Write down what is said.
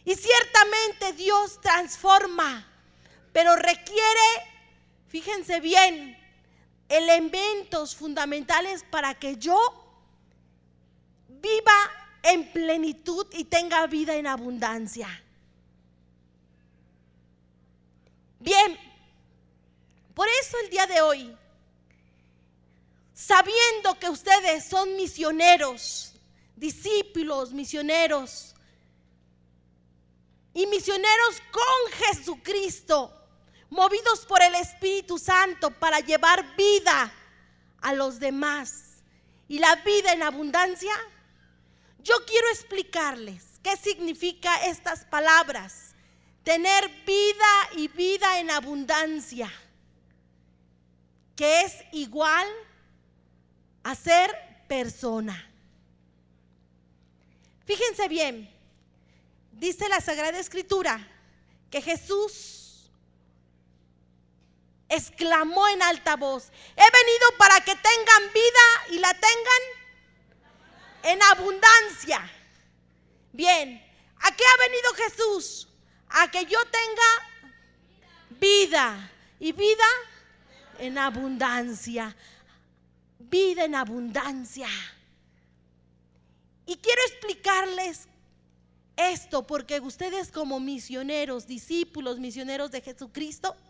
Y ciertamente Dios transforma, pero requiere, fíjense bien, elementos fundamentales para que yo viva en plenitud y tenga vida en abundancia. Bien, por eso el día de hoy, sabiendo que ustedes son misioneros, discípulos, misioneros y misioneros con Jesucristo, movidos por el Espíritu Santo para llevar vida a los demás y la vida en abundancia, yo quiero explicarles qué significa estas palabras: tener vida y vida en abundancia, que es igual a ser persona. Fíjense bien, dice la Sagrada Escritura que Jesús exclamó en alta voz: he venido para que tengan vida y la tengan en abundancia. Bien, ¿a qué ha venido Jesús? A que yo tenga vida y vida en abundancia. Vida en abundancia. Y quiero explicarles esto porque ustedes, como misioneros, discípulos, misioneros de Jesucristo,